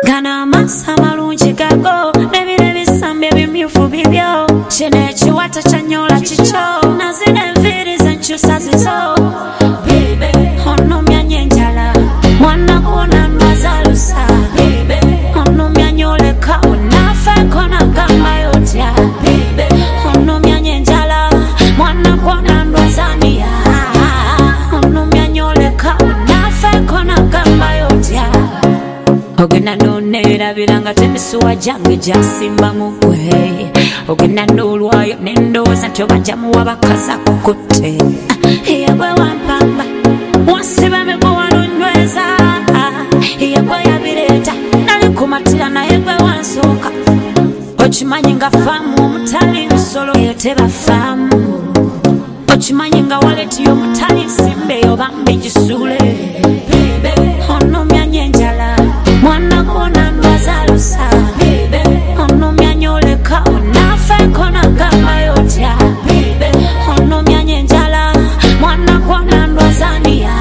Gana masa malungi gago nebire bisambe bimyufu bibyo chene chiwata chanyola chicho nazine mviri zenchusa zizo baby ono myanyenjala mwana kuona nwazalusa baby ono myanyoleka unafe kona gamba yotya baby ono myanyenjala mwana kuona nwazania ono myanyoleka unafe kona gamba yotya Ogena no nera biranga temisuwa jange jasimba mugwe Ogena no lwayo nendoza ntyo bajamu wabakaza kukutte Yegwe wampamba Wasiba mego wanunyweza Yegwe yabireta Nali kumatira na yegwe wansoka Ochimanyi nga famu omutali nsolo yeteba famu Ochimanyi nga waleti y'omutali simbe yobambi jisule Baby ono myanyenjala Mwana kona nwazalusa baby ono myanyoleka unafe kona gamba yotya baby ono myanyenjala mwana kona nwazania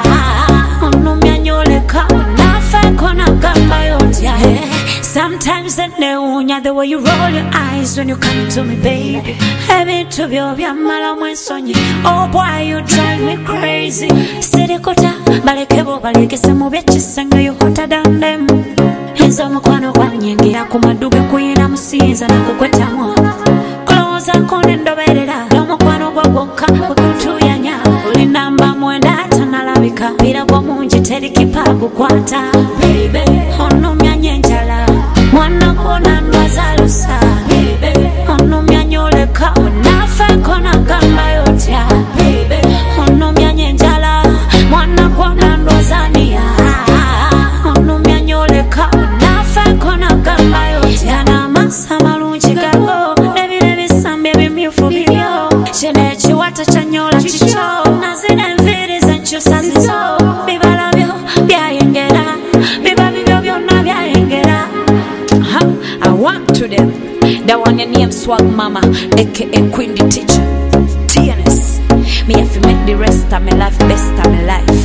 ono myanyoleka unafe kona gamba yotya Sometimes it neunya the way you roll your eyes when you come to me baby Ebintu byo byamala mwensonyi Oh boy you drive me crazy Sirikota balekebo balekese mu byekisenge you hotter than them Enzo mukwano gwanyengira ku maduge kuyina musinza nakukwetamu Kolowooza kone ndoberera n'omukwano gwo gwokka kwekutuyanya Buli namba mwenda tanalabika biragwa mungi teri kipa gukwata Baby ono myanyenjala mwana kona nwazalusa Baby ono myanyoleka unafe kona gamba yotya Baby ono myanyenjala mwana kona nwazania ono myanyoleka unafe kona gamba yotya N'amasa malungi gago nebire bisambe bimyufu bibyo Chene ekiwata chanyola chicho nazine enviri zenchusa zizo Bibala byo byayengera biba bibyo byonna byayengera I want to them that one your name Swag Mama aka Queen the Teacher TNS me have to make the rest of my life best of my life